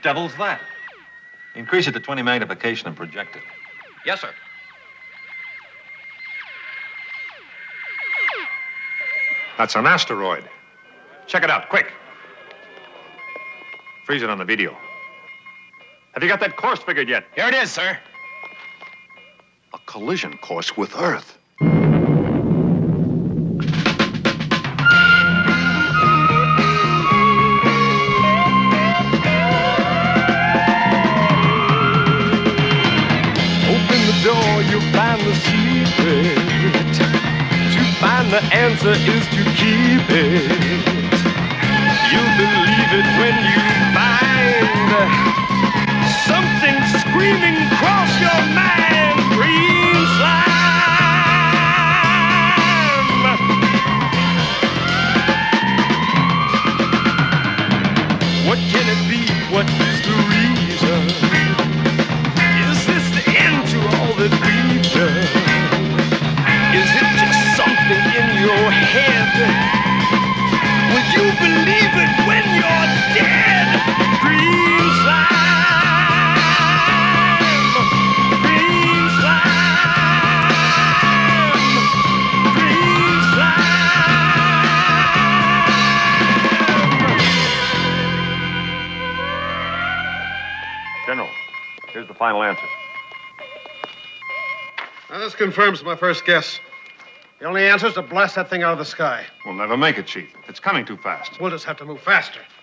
devil's that? Increase it to 20 magnification and project it. Yes, sir. That's an asteroid. Check it out, quick. Freeze it on the video. Have you got that course figured yet? Here it is, sir. A collision course with Earth. Open the door, you'll find the secret. To find the answer is to keep it. You'll believe it when you find something screaming across your mind. Green slime. What can it be? What is the reason? Is this the end to all that we've done? Is it just something in your head? Will you believe it when you're dead? Green slime. Green slime. Green slime. General, here's the final answer. Now, this confirms my first guess. The only answer is to blast that thing out of the sky. We'll never make it, Chief. It's coming too fast. We'll just have to move faster.